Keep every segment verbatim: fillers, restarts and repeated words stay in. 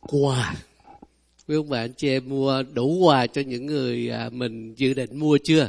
Quà. Quý ông bà anh chị em mua đủ quà cho những người à, mình dự định mua chưa?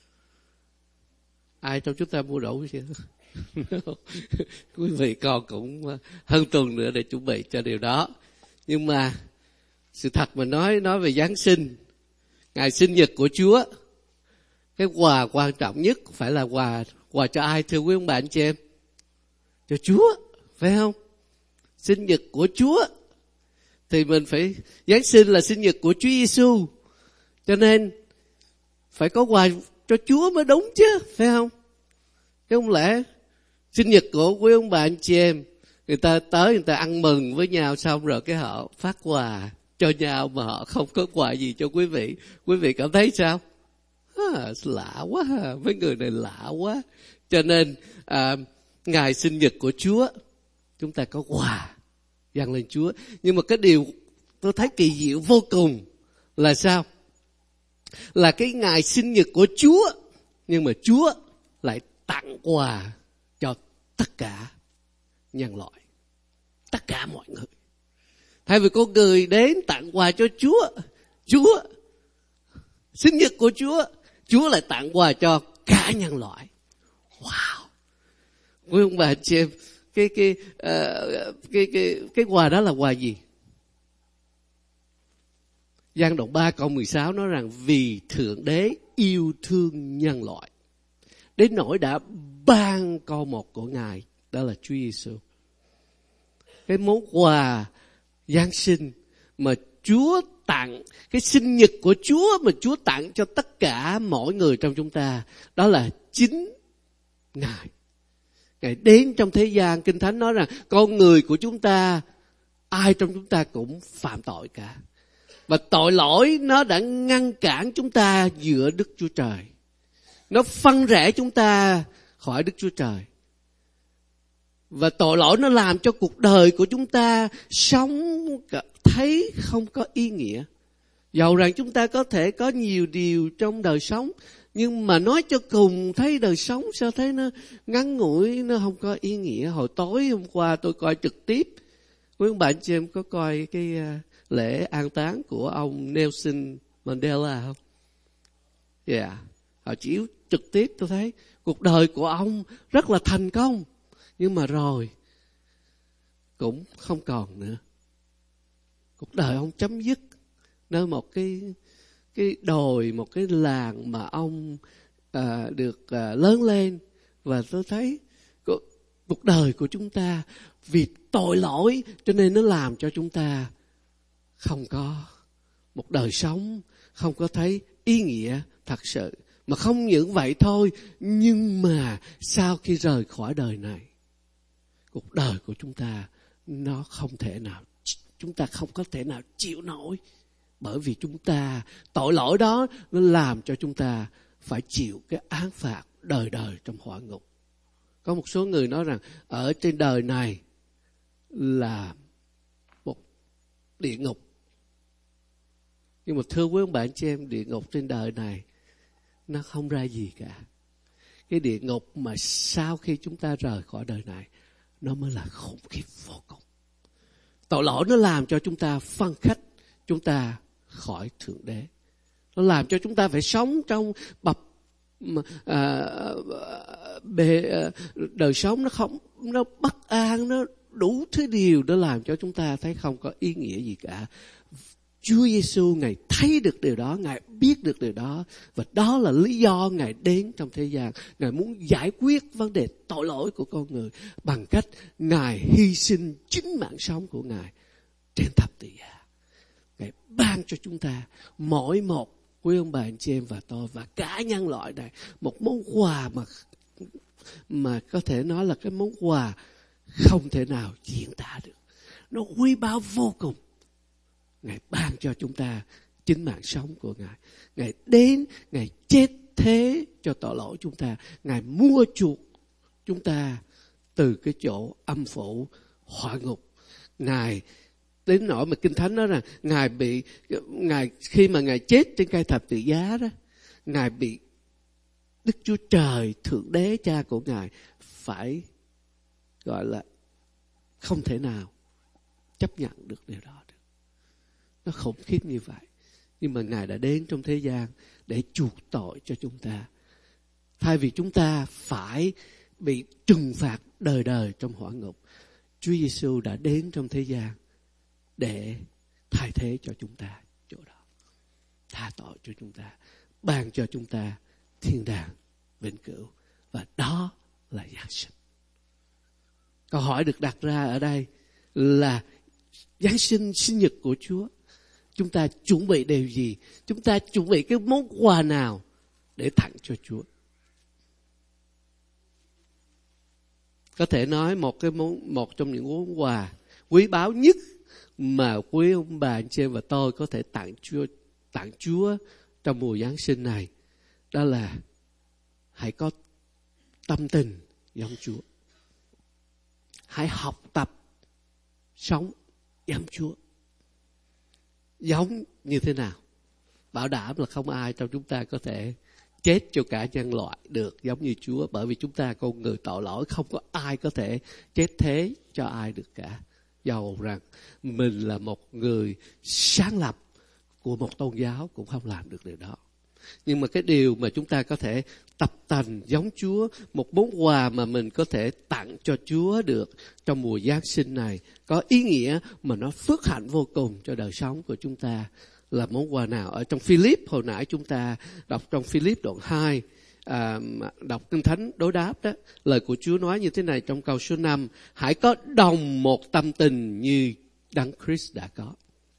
Ai trong chúng ta mua đủ chưa? Quý vị còn cũng hơn tuần nữa để chuẩn bị cho điều đó. Nhưng mà sự thật mà nói nói về Giáng sinh, ngày sinh nhật của Chúa, cái quà quan trọng nhất phải là quà quà cho ai thưa quý ông bà anh chị em? Cho Chúa, phải không? Sinh nhật của Chúa thì mình phải, Giáng sinh là sinh nhật của Chúa Giêsu, cho nên phải có quà cho Chúa mới đúng chứ, phải không? Chứ không lẽ sinh nhật của quý ông bà anh chị em, người ta tới người ta ăn mừng với nhau xong rồi cái họ phát quà cho nhau mà họ không có quà gì cho quý vị. Quý vị cảm thấy sao? À, lạ quá, mấy người này lạ quá. Cho nên à, ngày sinh nhật của Chúa chúng ta có quà dâng lên Chúa. Nhưng mà cái điều tôi thấy kỳ diệu vô cùng là sao? Là cái ngày sinh nhật của Chúa, nhưng mà Chúa lại tặng quà cho tất cả nhân loại, tất cả mọi người. Thay vì có người đến tặng quà cho Chúa, Chúa sinh nhật của Chúa, Chúa lại tặng quà cho cả nhân loại. Wow! Quý ông bà chị em, cái cái uh, cái cái cái quà đó là quà gì? Giăng đoạn ba câu mười sáu nói rằng vì Thượng Đế yêu thương nhân loại đến nỗi đã ban con một của Ngài, đó là Chúa Giêsu. Cái món quà Giáng sinh mà Chúa tặng, cái sinh nhật của Chúa mà Chúa tặng cho tất cả mỗi người trong chúng ta, đó là chính Ngài. Ngài đến trong thế gian, Kinh Thánh nói rằng con người của chúng ta, ai trong chúng ta cũng phạm tội cả. Và tội lỗi nó đã ngăn cản chúng ta giữa Đức Chúa Trời. Nó phân rẽ chúng ta khỏi Đức Chúa Trời. Và tội lỗi nó làm cho cuộc đời của chúng ta sống thấy không có ý nghĩa. Dầu rằng chúng ta có thể có nhiều điều trong đời sống, nhưng mà nói cho cùng thấy đời sống sao thấy nó ngắn ngủi, nó không có ý nghĩa. Hồi tối hôm qua tôi coi trực tiếp, quý ông bạn chị em có coi cái lễ an táng của ông Nelson Mandela không? Dạ, yeah. Họ chiếu trực tiếp, tôi thấy cuộc đời của ông rất là thành công, nhưng mà rồi cũng không còn nữa. Cuộc đời ông chấm dứt nơi một cái cái đồi, một cái làng mà ông à, được à, lớn lên. Và tôi thấy cuộc đời của chúng ta vì tội lỗi cho nên nó làm cho chúng ta không có một đời sống, không có thấy ý nghĩa thật sự. Mà không những vậy thôi, nhưng mà sau khi rời khỏi đời này, cuộc đời của chúng ta nó không thể nào, chúng ta không có thể nào chịu nổi. Bởi vì chúng ta, tội lỗi đó nó làm cho chúng ta phải chịu cái án phạt đời đời trong hỏa ngục. Có một số người nói rằng ở trên đời này là một địa ngục. Nhưng mà thưa quý ông bạn chị em, địa ngục trên đời này nó không ra gì cả. Cái địa ngục mà sau khi chúng ta rời khỏi đời này, nó mới là khủng khiếp vô cùng. Tội lỗi nó làm cho chúng ta phân cách chúng ta khỏi Thượng Đế. Nó làm cho chúng ta phải sống trong bập à, bề, à, đời sống nó không, nó bất an, nó đủ thứ điều để làm cho chúng ta thấy không có ý nghĩa gì cả. Chúa Giêsu Ngài thấy được điều đó, Ngài biết được điều đó, và đó là lý do Ngài đến trong thế gian. Ngài muốn giải quyết vấn đề tội lỗi của con người bằng cách Ngài hy sinh chính mạng sống của Ngài trên thập tự giá. Ngài ban cho chúng ta mỗi một quý ông bà anh chị em và tôi và cả nhân loại này một món quà mà mà có thể nói là cái món quà không thể nào diễn tả được. Nó quý báu vô cùng. Ngài ban cho chúng ta chính mạng sống của Ngài. Ngài đến, Ngài chết thế cho tội lỗi chúng ta. Ngài mua chuộc chúng ta từ cái chỗ âm phủ hỏa ngục. Ngài đến nỗi mà Kinh Thánh nói rằng Ngài bị, Ngài khi mà Ngài chết trên cây thập tự giá đó, Ngài bị Đức Chúa Trời, Thượng Đế Cha của Ngài phải gọi là không thể nào chấp nhận được điều đó được. Nó khủng khiếp như vậy. Nhưng mà Ngài đã đến trong thế gian để chuộc tội cho chúng ta. Thay vì chúng ta phải bị trừng phạt đời đời trong hỏa ngục, Chúa Giêsu đã đến trong thế gian để thay thế cho chúng ta chỗ đó. Tha tội cho chúng ta, ban cho chúng ta thiên đàng vĩnh cửu. Và đó là Giáng sinh. Câu hỏi được đặt ra ở đây là Giáng sinh, sinh nhật của Chúa, chúng ta chuẩn bị điều gì? Chúng ta chuẩn bị cái món quà nào để tặng cho Chúa? Có thể nói một cái món, một trong những món quà quý báu nhất mà quý ông bà anh chị và tôi có thể tặng Chúa, tặng Chúa trong mùa Giáng sinh này, đó là hãy có tâm tình giống Chúa. Hãy học tập sống giống Chúa. Giống như thế nào? Bảo đảm là không ai trong chúng ta có thể chết cho cả nhân loại được giống như Chúa. Bởi vì chúng ta con người tội lỗi, không có ai có thể chết thế cho ai được cả. Dầu rằng mình là một người sáng lập của một tôn giáo cũng không làm được điều đó. Nhưng mà cái điều mà chúng ta có thể tập tành giống Chúa, một món quà mà mình có thể tặng cho Chúa được trong mùa Giáng sinh này, có ý nghĩa mà nó phước hạnh vô cùng cho đời sống của chúng ta, là món quà nào? Ở trong Philip, hồi nãy chúng ta đọc trong Philip đoạn hai, à, đọc Kinh Thánh đối đáp đó, lời của Chúa nói như thế này trong câu số năm: hãy có đồng một tâm tình như Đấng Christ đã có.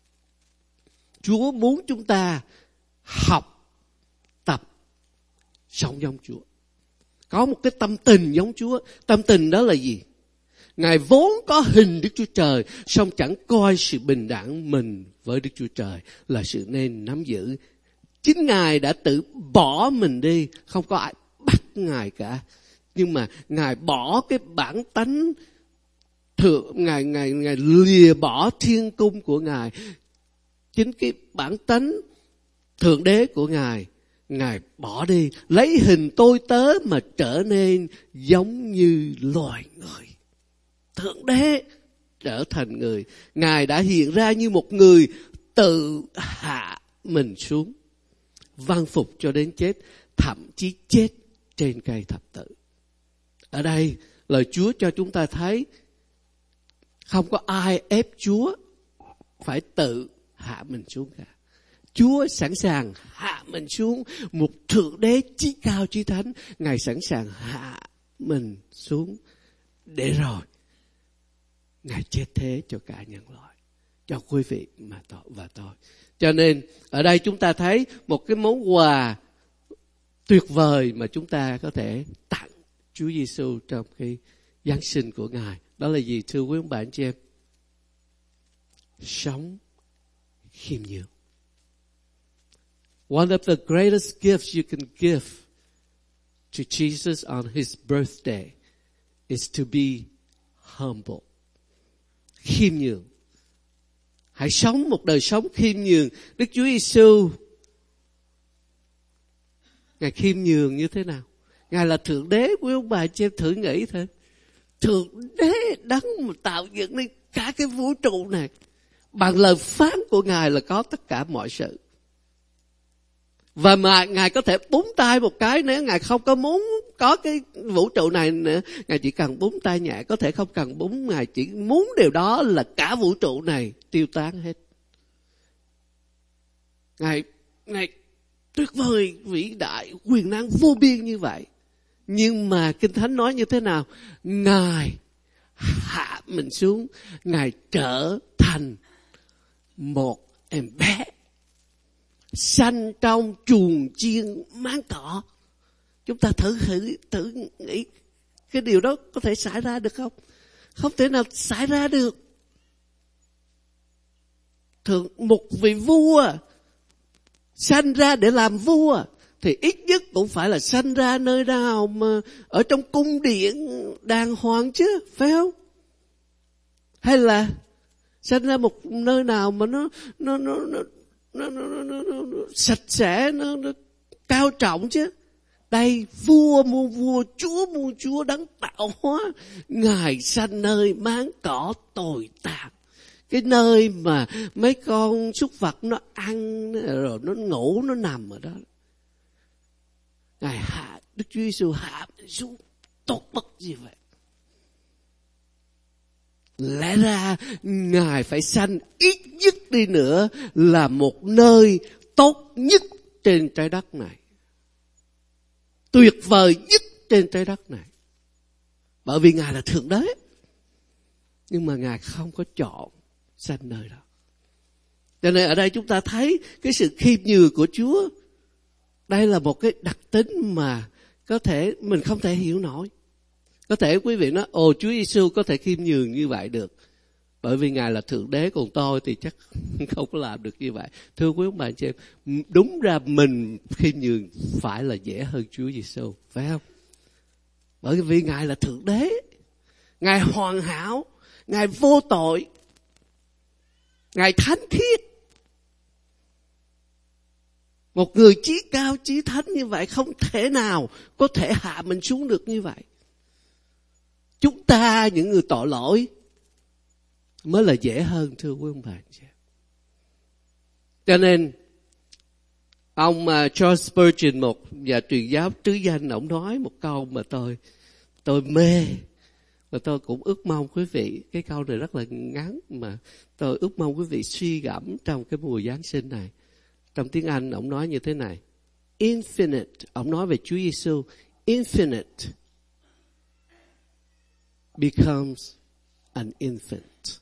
Chúa muốn chúng ta học tập sống giống Chúa, có một cái tâm tình giống Chúa. Tâm tình đó là gì? Ngài vốn có hình Đức Chúa Trời, song chẳng coi sự bình đẳng mình với Đức Chúa Trời là sự nên nắm giữ. Chính Ngài đã tự bỏ mình đi, không có ai bắt Ngài cả. Nhưng mà Ngài bỏ cái bản tánh thượng, Ngài, Ngài, Ngài lìa bỏ thiên cung của Ngài. Chính cái bản tánh thượng đế của Ngài, Ngài bỏ đi, lấy hình tôi tớ mà trở nên giống như loài người. Thượng đế trở thành người. Ngài đã hiện ra như một người tự hạ mình xuống, vâng phục cho đến chết, thậm chí chết trên cây thập tự. Ở đây lời Chúa cho chúng ta thấy không có ai ép Chúa phải tự hạ mình xuống cả. Chúa sẵn sàng hạ mình xuống, một thượng đế chí cao chí thánh, Ngài sẵn sàng hạ mình xuống để rồi Ngài chết thế cho cả nhân loại, cho quý vị mà tôi và tôi. Cho nên ở đây chúng ta thấy một cái món quà tuyệt vời mà chúng ta có thể tặng Chúa Giêsu trong cái Giáng sinh của Ngài. Đó là gì thưa quý ông bà anh chị em? Sống khiêm nhường. One of the greatest gifts you can give to Jesus on his birthday is to be humble. Khiêm nhường. Hãy sống một đời sống khiêm nhường. Đức Chúa Giêsu, Ngài khiêm nhường như thế nào? Ngài là thượng đế của ông bà chị em, thử nghĩ thôi. Thượng đế đấng mà tạo dựng nên cả cái vũ trụ này, bằng lời phán của Ngài là có tất cả mọi sự. Và mà Ngài có thể búng tay một cái, nếu Ngài không có muốn có cái vũ trụ này nữa, Ngài chỉ cần búng tay nhẹ, có thể không cần búng, Ngài chỉ muốn điều đó là cả vũ trụ này tiêu tán hết. Ngài, Ngài tuyệt vời, vĩ đại, quyền năng vô biên như vậy. Nhưng mà Kinh Thánh nói như thế nào? Ngài hạ mình xuống, Ngài trở thành một em bé sanh trong chuồng chiên máng cỏ. Chúng ta thử thử thử nghĩ cái điều đó có thể xảy ra được không? Không thể nào xảy ra được. Thường một vị vua sanh ra để làm vua thì ít nhất cũng phải là sanh ra nơi nào mà ở trong cung điện đàng hoàng chứ, phải không? Hay là sanh ra một nơi nào mà nó nó nó nó nó, nó, nó, nó, nó, nó sạch sẽ, nó, nó cao trọng chứ. Đây vua muôn vua, chúa muôn chúa, đấng tạo hóa, Ngài sanh nơi máng cỏ tồi tàn. cái nơi mà mấy con súc vật nó ăn rồi nó ngủ, nó nằm ở đó. Ngài hạ, Đức Chúa Giêsu hạ xuống tốt bất gì vậy? Lẽ ra Ngài phải sanh ít nhất đi nữa là một nơi tốt nhất trên trái đất này, tuyệt vời nhất trên trái đất này, bởi vì Ngài là Thượng Đế. Nhưng mà Ngài không có chọn sanh nơi đó. Cho nên ở đây chúng ta thấy cái sự khiêm nhường của Chúa. Đây là một cái đặc tính mà có thể mình không thể hiểu nổi. Có thể quý vị nói, ồ, Chúa Giêsu có thể khiêm nhường như vậy được, bởi vì Ngài là Thượng Đế, còn tôi thì chắc không có làm được như vậy. Thưa quý ông bà chị em, đúng ra mình khiêm nhường phải là dễ hơn Chúa Giêsu, phải không? Bởi vì Ngài là Thượng Đế, Ngài hoàn hảo, Ngài vô tội, Ngài thánh khiết. Một người chí cao, chí thánh như vậy không thể nào có thể hạ mình xuống được như vậy. Chúng ta, những người tội lỗi, mới là dễ hơn, thưa quý ông bà. Cho nên, ông Charles Spurgeon, một nhà truyền giáo trứ danh, ông nói một câu mà tôi tôi mê. Và tôi cũng ước mong quý vị, cái câu này rất là ngắn, mà tôi ước mong quý vị suy gẫm trong cái mùa Giáng sinh này. Trong tiếng Anh, ông nói như thế này. Infinite, ông nói về Chúa Giêsu, infinite becomes an infant.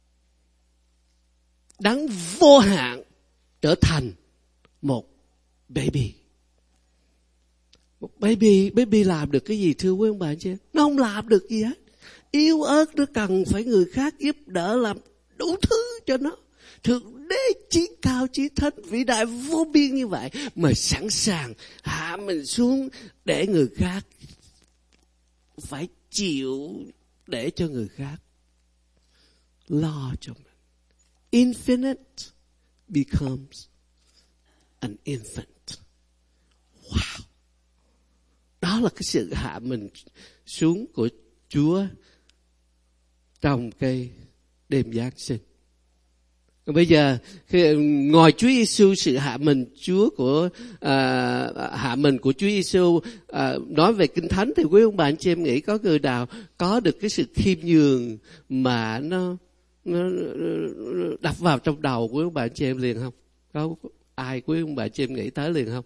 Đấng vô hạn trở thành một baby. Một baby, baby làm được cái gì thưa quý ông bà chị? Nó không làm được gì hết. Yếu ớt, nó cần phải người khác giúp đỡ làm đủ thứ cho nó. Thượng Đế chí cao, chí thánh, vĩ đại vô biên như vậy mà sẵn sàng hạ mình xuống để người khác phải chịu, để cho người khác lo cho mình. Infinite becomes an infant. Wow! Đó là cái sự hạ mình xuống của Chúa trong cái đêm Giáng sinh. Bây giờ khi, ngoài Chúa Giêsu, sự hạ mình Chúa của à, hạ mình của Chúa Giêsu à, nói về Kinh Thánh, thì quý ông bà anh chị em nghĩ có người nào có được cái sự khiêm nhường mà nó, nó đập vào trong đầu của ông bà anh chị em liền không? Có ai quý ông bà anh chị em nghĩ tới liền không?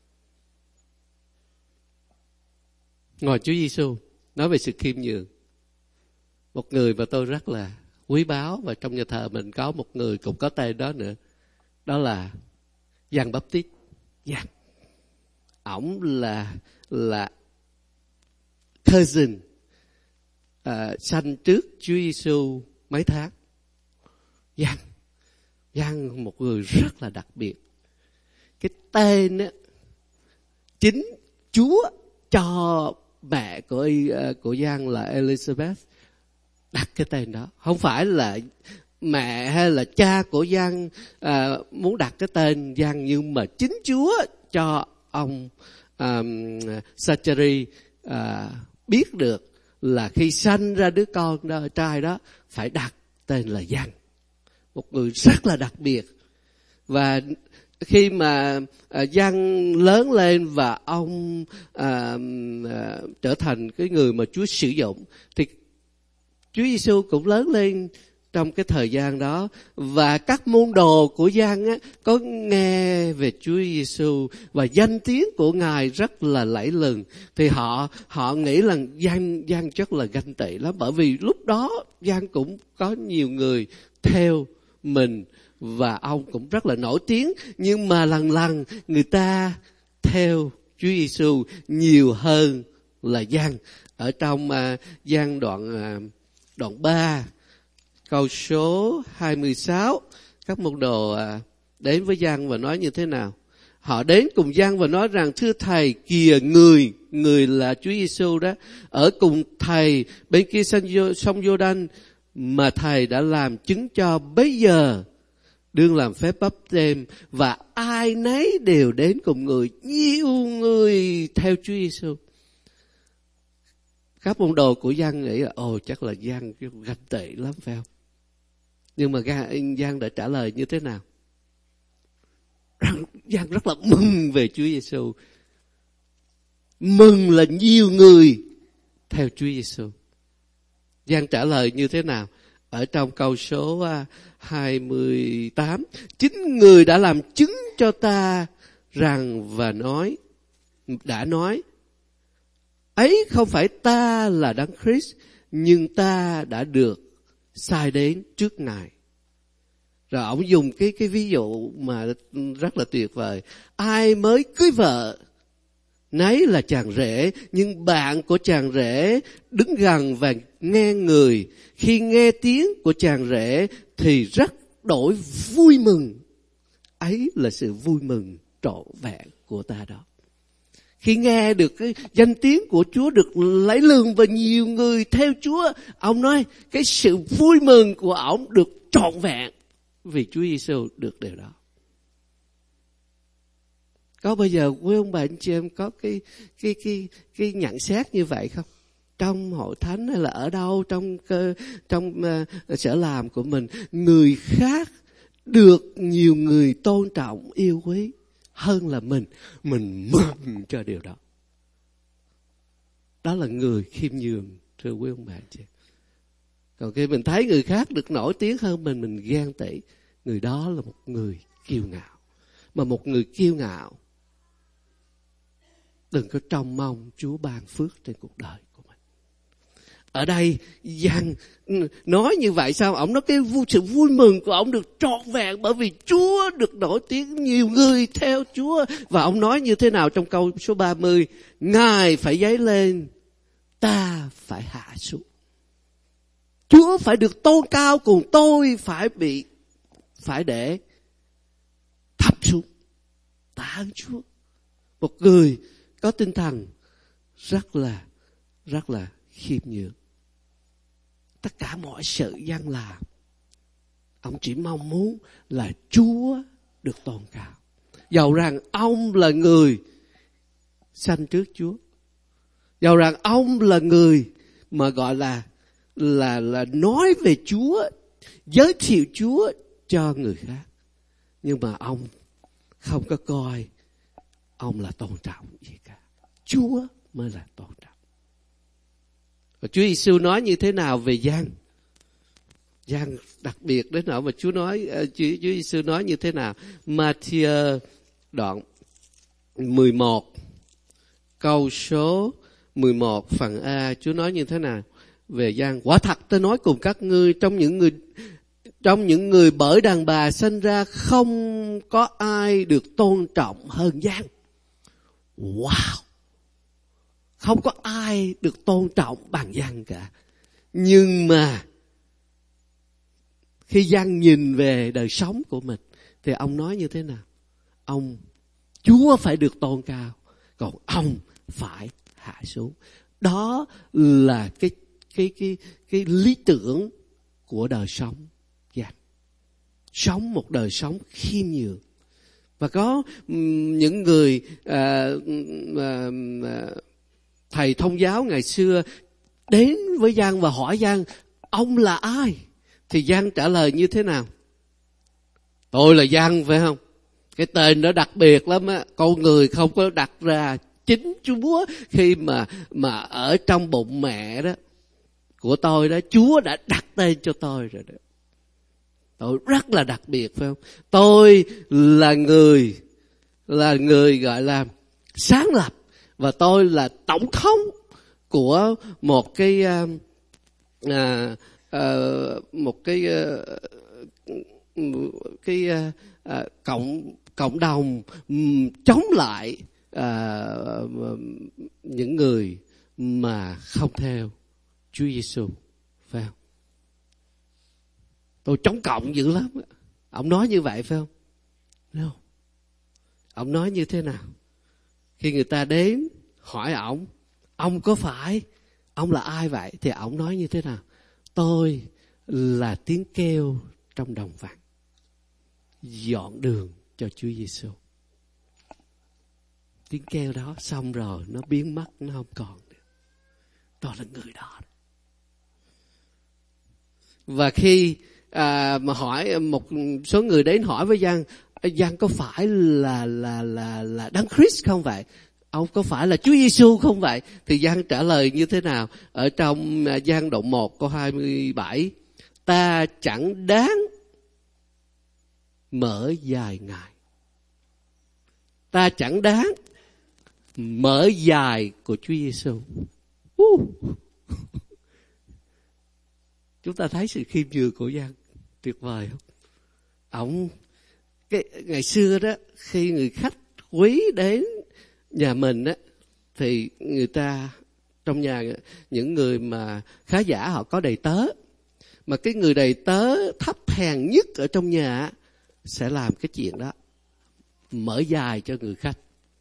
Ngoài Chúa Giêsu nói về sự khiêm nhường, một người mà tôi rất là quý báu, và trong nhà thờ mình có một người cũng có tên đó nữa, đó là Giăng Baptist. Giăng, ổng là là cousin, à, sanh trước Chúa Giêsu mấy tháng. Giăng, Giăng một người rất là đặc biệt. Cái tên á, chính Chúa cho mẹ của của Giăng là Elizabeth đặt cái tên đó. Không phải là mẹ hay là cha của Giăng à, muốn đặt cái tên Giăng, nhưng mà chính Chúa cho ông um, Zachary à, biết được là khi sanh ra đứa con đó, trai đó, phải đặt tên là Giăng. Một người rất là đặc biệt. Và khi mà à, Giăng lớn lên và ông à, à, trở thành cái người mà Chúa sử dụng, thì Chúa Giêsu cũng lớn lên trong cái thời gian đó. Và các môn đồ của Giăng á, có nghe về Chúa Giêsu và danh tiếng của Ngài rất là lẫy lừng, thì họ họ nghĩ là Giăng Giăng rất là ganh tị lắm, bởi vì lúc đó Giăng cũng có nhiều người theo mình và ông cũng rất là nổi tiếng. Nhưng mà lần lần người ta theo Chúa Giêsu nhiều hơn là Giăng. Ở trong uh, Giăng đoạn uh, đoạn ba câu số hai mươi sáu, các môn đồ uh, đến với Giăng và nói như thế nào? Họ đến cùng Giăng và nói rằng: thưa thầy, kìa người người là Chúa Giêsu đó, ở cùng thầy bên kia sông Giô-đanh mà thầy đã làm chứng cho bây giờ, đương làm phép báp têm, và ai nấy đều đến cùng người. Nhiều người theo Chúa Giêsu. Các môn đồ của Giăng nghĩ là ồ chắc là Giăng ganh tị lắm, phải không? Nhưng mà Giăng đã trả lời như thế nào? Giăng rất là mừng về Chúa Giêsu. Mừng là nhiều người theo Chúa Giêsu. Giăng trả lời như thế nào? Ở trong câu số hai mươi tám, chính người đã làm chứng cho ta rằng và nói, đã nói, ấy không phải ta là Đấng Christ, nhưng ta đã được sai đến trước Ngài. Rồi ông dùng cái cái ví dụ mà rất là tuyệt vời. Ai mới cưới vợ, nấy là chàng rể, nhưng bạn của chàng rể đứng gần và nghe người. Khi nghe tiếng của chàng rể thì rất đổi vui mừng. Ấy là sự vui mừng trọn vẹn của ta đó. Khi nghe được cái danh tiếng của Chúa được lấy lương và nhiều người theo Chúa, ông nói cái sự vui mừng của ông được trọn vẹn vì Chúa Giêsu được điều đó. Có bao giờ quý ông bà anh chị em có cái cái cái cái nhận xét như vậy không? Trong hội thánh hay là ở đâu trong cơ, trong uh, sở làm của mình, người khác được nhiều người tôn trọng yêu quý hơn là mình, mình mừng cho điều đó. Đó là người khiêm nhường, thưa quý ông bà anh chị. Còn khi mình thấy người khác được nổi tiếng hơn mình, mình ghen tị, người đó là một người kiêu ngạo. Mà một người kiêu ngạo đừng có trông mong Chúa ban phước trên cuộc đời của mình. Ở đây Giăng nói như vậy sao? Ông nói cái vui, sự vui mừng của ông được trọn vẹn bởi vì Chúa được nổi tiếng, nhiều người theo Chúa. Và ông nói như thế nào trong câu số ba mươi? Ngài phải dấy lên, ta phải hạ xuống. Chúa phải được tôn cao, còn tôi phải bị, phải để thấp xuống. Tạ ơn Chúa. Một người có tinh thần rất là, rất là khiêm nhường. Tất cả mọi sự Giăng làm, ông chỉ mong muốn là Chúa được tôn cao. Dầu rằng ông là người sanh trước Chúa, dầu rằng ông là người mà gọi là là là nói về Chúa, giới thiệu Chúa cho người khác, nhưng mà ông không có coi ông là tôn trọng gì cả. Chúa mới là tôn trọng. Và Chúa Giêsu nói như thế nào về Giăng? Giăng đặc biệt đến nỗi mà Chúa nói, Chúa, Chúa Giêsu nói như thế nào? Ma-thi-ơ đoạn mười một, câu số mười một phần A, Chúa nói như thế nào về Giăng? Quả thật tôi nói cùng các ngươi, trong những người trong những người bởi đàn bà sinh ra không có ai được tôn trọng hơn Giăng. Wow! Không có ai được tôn trọng bằng Giăng cả. Nhưng mà khi Giăng nhìn về đời sống của mình thì ông nói như thế nào? Ông, Chúa phải được tôn cao, còn ông phải hạ xuống. Đó là cái cái cái cái lý tưởng của đời sống Giăng. Sống một đời sống khiêm nhường. Và có những người à, à, à, thầy thông giáo ngày xưa đến với Giăng và hỏi Giăng, ông là ai? Thì Giăng trả lời như thế nào? Tôi là Giăng, phải không? Cái tên đó đặc biệt lắm á, con người không có đặt ra. Chính Chúa khi mà mà ở trong bụng mẹ đó của tôi đó, Chúa đã đặt tên cho tôi rồi đó. Tôi rất là đặc biệt, phải không? Tôi là người là người gọi là sáng lập, và tôi là tổng thống của một cái à, à, à, một cái à, cái à, à, cộng cộng đồng um, chống lại à, những người mà không theo Chúa Giêsu, phải không? Tôi chống cộng dữ lắm. Ông nói như vậy phải không? No. Ông nói như thế nào? Khi người ta đến hỏi ông, ông có phải, ông là ai vậy? Thì ông nói như thế nào? Tôi là tiếng kêu trong đồng vắng, dọn đường cho Chúa Giêsu. Tiếng kêu đó xong rồi nó biến mất, nó không còn nữa. Tôi là người đó. Và khi à, mà hỏi một số người đến hỏi với Giăng, Giăng có phải là là là là Đấng Christ không vậy? Ông có phải là Chúa Giêsu không vậy? Thì Giăng trả lời như thế nào? Ở trong Giăng đoạn một câu hai mươi bảy, ta chẳng đáng mở dài Ngài. Ta chẳng đáng mở dài của Chúa Giêsu. Uh. Chúng ta thấy sự khiêm nhường của Giăng tuyệt vời không? Ông cái ngày xưa đó, khi người khách quý đến nhà mình á, thì người ta trong nhà những người mà khá giả họ có đầy tớ, mà cái người đầy tớ thấp hèn nhất ở trong nhà sẽ làm cái chuyện đó, mở dài cho người khách.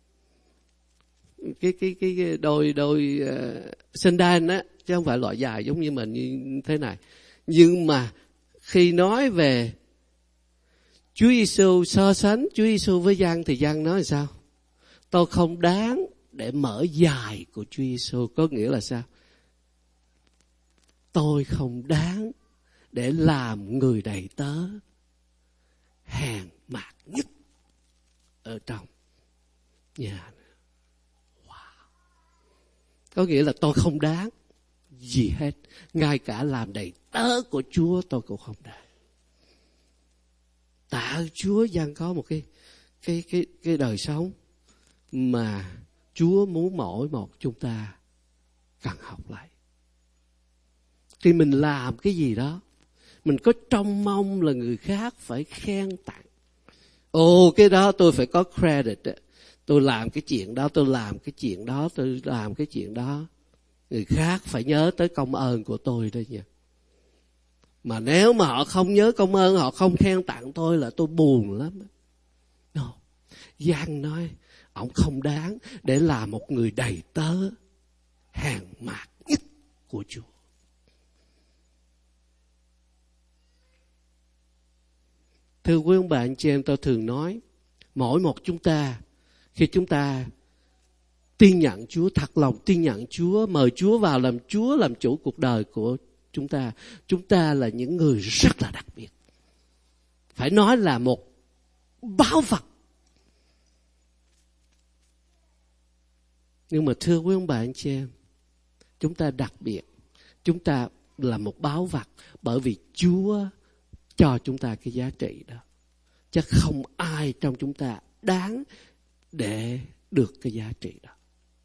Cái cái cái, cái đôi đôi uh, sandal á, chứ không phải loại dài giống như mình như thế này. Nhưng mà khi nói về Chúa Giêsu, so sánh Chúa Giêsu với Giăng thì Giăng nói là sao? Tôi không đáng để mở dài của Chúa Giêsu. Có nghĩa là sao? Tôi không đáng để làm người đầy tớ hèn mạt nhất ở trong nhà. Wow. Có nghĩa là tôi không đáng gì hết. Ngay cả làm đầy tớ của Chúa tôi cũng không đáng. Tạ ơn Chúa, Giăng có một cái cái cái cái đời sống mà Chúa muốn mỗi một chúng ta cần học lại. Khi mình làm cái gì đó, mình có trông mong là người khác phải khen tặng. Ồ, cái đó tôi phải có credit. Tôi làm cái chuyện đó, tôi làm cái chuyện đó, tôi làm cái chuyện đó. Người khác phải nhớ tới công ơn của tôi đó nha. Mà nếu mà họ không nhớ công ơn, họ không khen tặng tôi là tôi buồn lắm. No. Giăng nói, ông không đáng để là một người đầy tớ hèn mạt nhất của Chúa. Thưa quý ông bà anh chị em, tôi thường nói, mỗi một chúng ta, khi chúng ta tin nhận Chúa, thật lòng tin nhận Chúa, mời Chúa vào làm Chúa, làm chủ cuộc đời của chúng ta, chúng ta là những người rất là đặc biệt. Phải nói là một báu vật. Nhưng mà thưa quý ông bà anh chị em, chúng ta đặc biệt, chúng ta là một báu vật bởi vì Chúa cho chúng ta cái giá trị đó. Chứ không ai trong chúng ta đáng để được cái giá trị đó.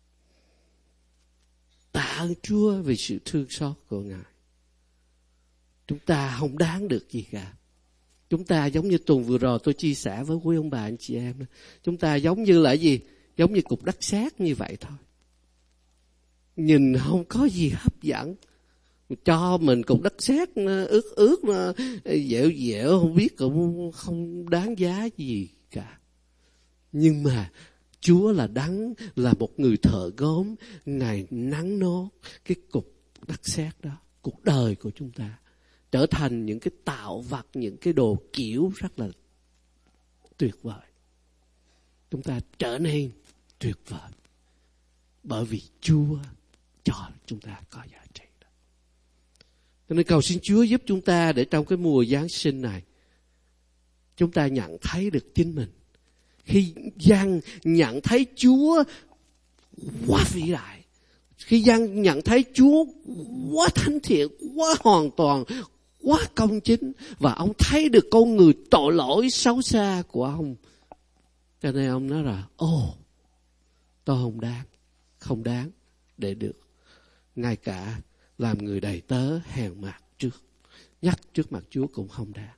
Tạ ơn Chúa vì sự thương xót của Ngài. Chúng ta không đáng được gì cả. Chúng ta giống như tuần vừa rồi tôi chia sẻ với quý ông bà anh chị em. Chúng ta giống như là gì? Giống như cục đất sét như vậy thôi. Nhìn không có gì hấp dẫn. Cho mình cục đất sét ướt ướt, dẻo dẻo, không biết cũng không đáng giá gì cả. Nhưng mà Chúa là đấng, là một người thợ gốm, Ngài nắn nót cái cục đất sét đó, cuộc đời của chúng ta trở thành những cái tạo vật, những cái đồ kiểu rất là tuyệt vời. Chúng ta trở nên tuyệt vời bởi vì Chúa cho chúng ta có giá trị đó. Cho nên cầu xin Chúa giúp chúng ta để trong cái mùa Giáng sinh này chúng ta nhận thấy được chính mình. Khi Giăng nhận thấy Chúa quá vĩ đại, khi Giăng nhận thấy Chúa quá thánh thiện, quá hoàn toàn, quá công chính, và ông thấy được con người tội lỗi xấu xa của ông, cho nên ông nói là ồ, tôi không đáng, không đáng để được ngay cả làm người đầy tớ hèn mạt trước, nhắc trước mặt Chúa cũng không đáng.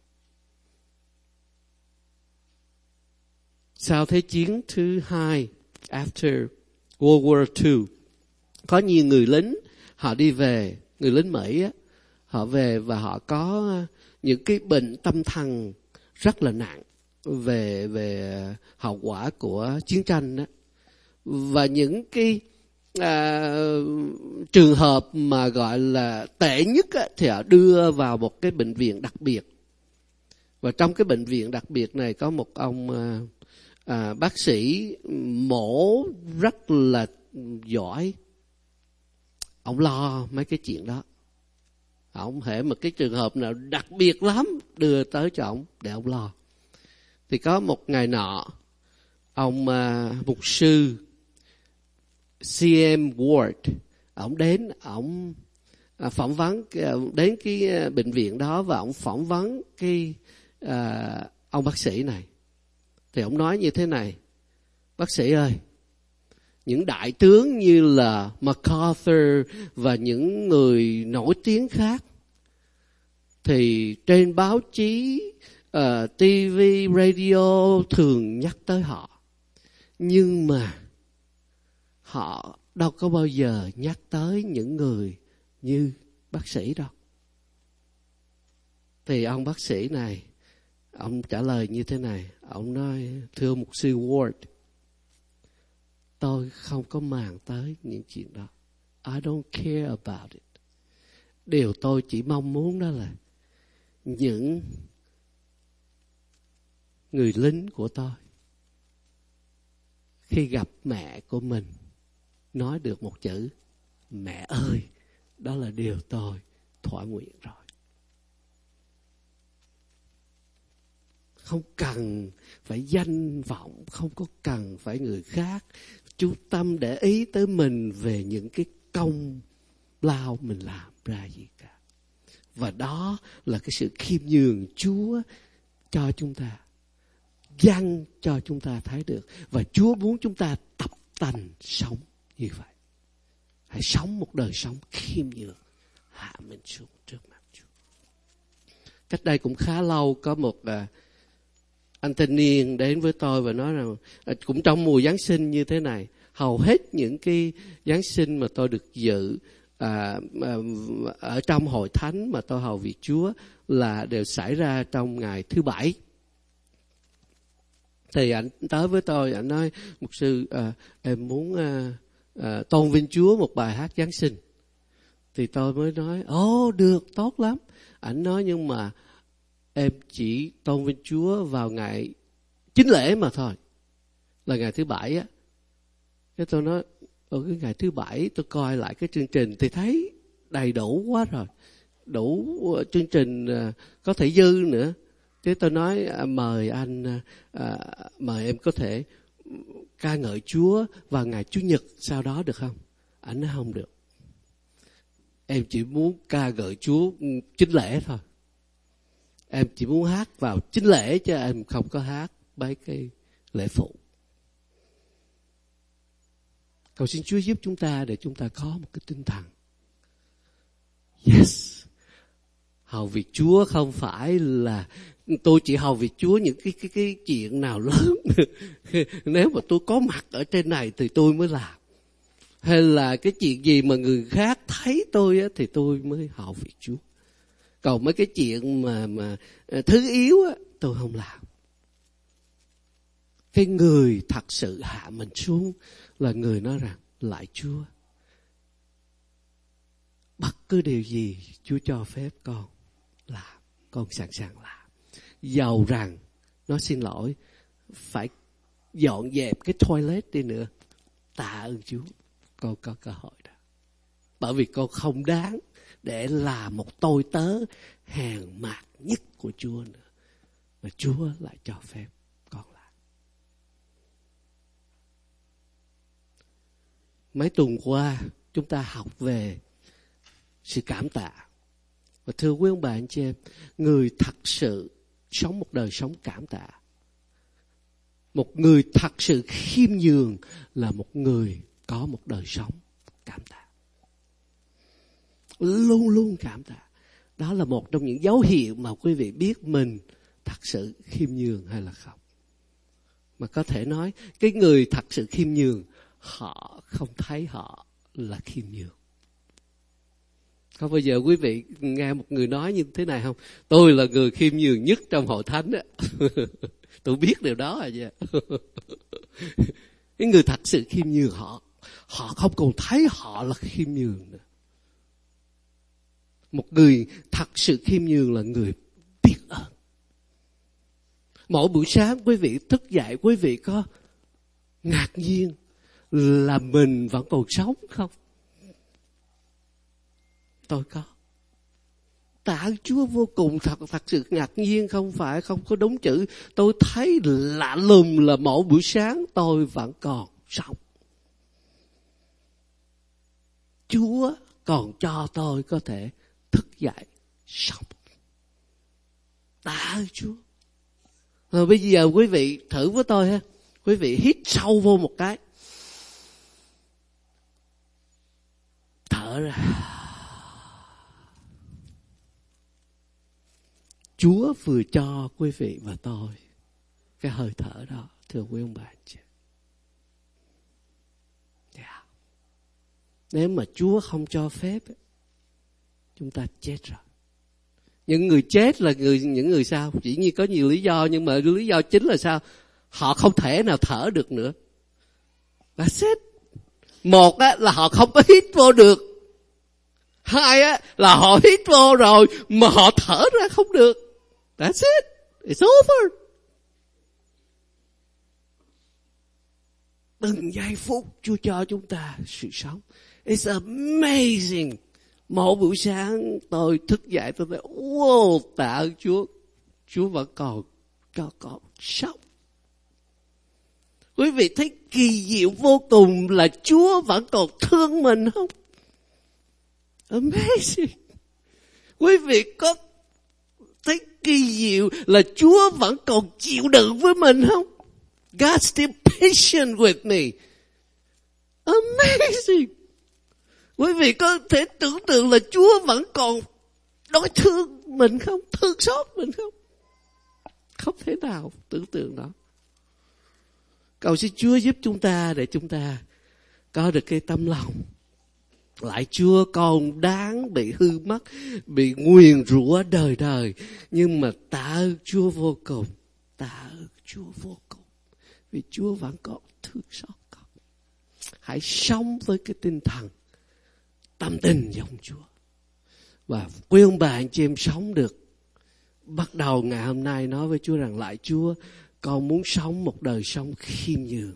Sau Thế chiến thứ hai, after World War Two, có nhiều người lính, họ đi về, người lính Mỹ á, họ về và họ có những cái bệnh tâm thần rất là nặng về về hậu quả của chiến tranh đó. Và những cái à, trường hợp mà gọi là tệ nhất á, thì họ đưa vào một cái bệnh viện đặc biệt. Và trong cái bệnh viện đặc biệt này có một ông à, à, bác sĩ mổ rất là giỏi. Ông lo mấy cái chuyện đó. Ông hễ mà cái trường hợp nào đặc biệt lắm đưa tới cho ông để ông lo. Thì có một ngày nọ, ông uh, mục sư xê em Ward, ông đến, ông uh, phỏng vấn uh, đến cái uh, bệnh viện đó và ông phỏng vấn cái uh, ông bác sĩ này. Thì ông nói như thế này: bác sĩ ơi, những đại tướng như là MacArthur và những người nổi tiếng khác thì trên báo chí, uh, ti vi, radio thường nhắc tới họ. Nhưng mà họ đâu có bao giờ nhắc tới những người như bác sĩ đâu. Thì ông bác sĩ này, ông trả lời như thế này. Ông nói: thưa mục sư Ward, tôi không có màng tới những chuyện đó. I don't care about it. Điều tôi chỉ mong muốn đó là những người lính của tôi khi gặp mẹ của mình nói được một chữ mẹ ơi, đó là điều tôi thỏa nguyện rồi. Không cần phải danh vọng, không có cần phải người khác chú tâm để ý tới mình về những cái công lao mình làm ra gì cả. Và đó là cái sự khiêm nhường Chúa cho chúng ta, dăn cho chúng ta thấy được. Và Chúa muốn chúng ta tập tành sống như vậy. Hãy sống một đời sống khiêm nhường, hạ mình xuống trước mặt Chúa. Cách đây cũng khá lâu, có một uh, anh thanh niên đến với tôi và nói rằng uh, cũng trong mùa Giáng sinh như thế này, hầu hết những cái Giáng sinh mà tôi được dự À, ở trong hội thánh mà tôi hầu việc Chúa là đều xảy ra trong ngày thứ bảy. Thì anh tới với tôi, anh nói: mục sư, à, em muốn à, à, tôn vinh Chúa một bài hát Giáng sinh. Thì tôi mới nói: ồ, được, tốt lắm. Anh nói: nhưng mà em chỉ tôn vinh Chúa vào ngày chính lễ mà thôi, là ngày thứ bảy á. Cái tôi nói: ở cái ngày thứ bảy tôi coi lại cái chương trình thì thấy đầy đủ quá rồi, đủ chương trình có thể dư nữa. Thế tôi nói: mời anh, à, mời em có thể ca ngợi Chúa vào ngày Chủ nhật sau đó được không? Anh nói: không được, em chỉ muốn ca ngợi Chúa chính lễ thôi. Em chỉ muốn hát vào chính lễ chứ em không có hát mấy cái lễ phụ. Cầu xin Chúa giúp chúng ta để chúng ta có một cái tinh thần yes. Hầu việc Chúa không phải là tôi chỉ hầu việc Chúa những cái cái cái chuyện nào lớn. Nếu mà tôi có mặt ở trên này thì tôi mới làm. Hay là cái chuyện gì mà người khác thấy tôi á, thì tôi mới hầu việc Chúa. Còn mấy cái chuyện mà mà thứ yếu á, tôi không làm. Cái người thật sự hạ mình xuống là người nói rằng: lạy Chúa, bất cứ điều gì Chúa cho phép con làm, con sẵn sàng làm. Dầu rằng nó xin lỗi, phải dọn dẹp cái toilet đi nữa, tạ ơn Chúa, con có cơ hội đó. Bởi vì con không đáng để là một tôi tớ hèn mạt nhất của Chúa nữa, mà Chúa lại cho phép con làm. Mấy tuần qua chúng ta học về sự cảm tạ. Và thưa quý ông bà anh chị em, người thật sự sống một đời sống cảm tạ, một người thật sự khiêm nhường là một người có một đời sống cảm tạ. Luôn luôn cảm tạ. Đó là một trong những dấu hiệu mà quý vị biết mình thật sự khiêm nhường hay là không. Mà có thể nói cái người thật sự khiêm nhường, họ không thấy họ là khiêm nhường. Có bao giờ quý vị nghe một người nói như thế này không? Tôi là người khiêm nhường nhất trong hội thánh á. Tôi biết điều đó rồi nha. Cái người thật sự khiêm nhường họ, họ không còn thấy họ là khiêm nhường nữa. Một người thật sự khiêm nhường là người biết ơn. Mỗi buổi sáng quý vị thức dậy, quý vị có ngạc nhiên là mình vẫn còn sống không? Tôi có. tạ ơn Chúa vô cùng, thật thật sự ngạc nhiên, không phải không có đúng chữ. Tôi thấy lạ lùng là mỗi buổi sáng tôi vẫn còn sống. Chúa còn cho tôi có thể thức dậy sống. Tạ ơn Chúa. Rồi bây giờ quý vị thử với tôi ha. Quý vị hít sâu vô một cái. Thở ra. Chúa vừa cho quý vị và tôi cái hơi thở đó, thưa quý ông bà anh chị. Yeah. Nếu mà Chúa không cho phép, chúng ta chết rồi. Những người chết là người những người sao? Chỉ nhiên có nhiều lý do, nhưng mà lý do chính là sao? Họ không thể nào thở được nữa. That's it. Một á, là họ không có hít vô được. Hai á, là họ hít vô rồi mà họ thở ra không được. That's it. It's over. Từng giây phút Chúa cho chúng ta sự sống. It's amazing. Mỗi buổi sáng tôi thức dậy tôi thấy wow, tạ ơn Chúa. Chúa vẫn còn cho con sống. Quý vị thấy kỳ diệu vô cùng là Chúa vẫn còn thương mình không? Amazing. Quý vị có thấy kỳ diệu là Chúa vẫn còn chịu đựng với mình không? God's still patient with me. Amazing. Quý vị có thể tưởng tượng là Chúa vẫn còn đối thương mình không? Thương xót mình không? Không thể nào tưởng tượng đó. Cầu xin Chúa giúp chúng ta để chúng ta có được cái tâm lòng. Lại Chúa còn đáng bị hư mất, bị nguyền rủa đời đời. Nhưng mà tạ ơn Chúa vô cùng. Tạ ơn Chúa vô cùng. Vì Chúa vẫn còn thương xót con. Hãy sống với cái tinh thần tâm tình giống Chúa. Và quý ông bà anh chị em sống được. Bắt đầu ngày hôm nay nói với Chúa rằng lại Chúa, con muốn sống một đời sống khiêm nhường.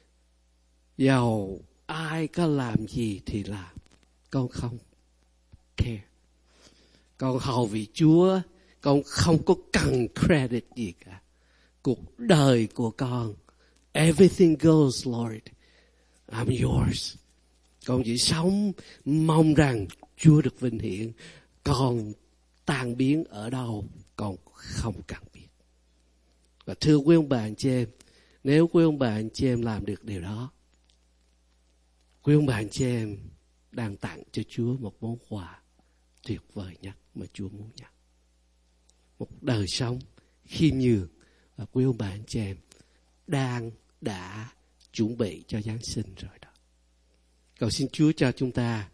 Dầu ai có làm gì thì làm, con không care. Con hầu vì Chúa, con không có cần credit gì cả. Cuộc đời của con, everything goes, Lord. I'm yours. Con chỉ sống mong rằng Chúa được vinh hiển. Con tan biến ở đâu, con không cần biết. Và thưa quý ông bà anh chị em, nếu quý ông bà anh chị em làm được điều đó, quý ông bà anh chị em đang tặng cho Chúa một món quà tuyệt vời nhất mà Chúa muốn nhận. Một đời sống khiêm nhường. Và quý ông bà anh chị em đang đã chuẩn bị cho Giáng sinh rồi đó. Cầu xin Chúa cho chúng ta,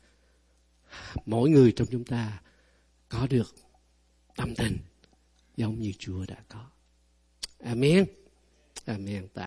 mỗi người trong chúng ta có được tâm tình giống như Chúa đã có. Amen. Amen.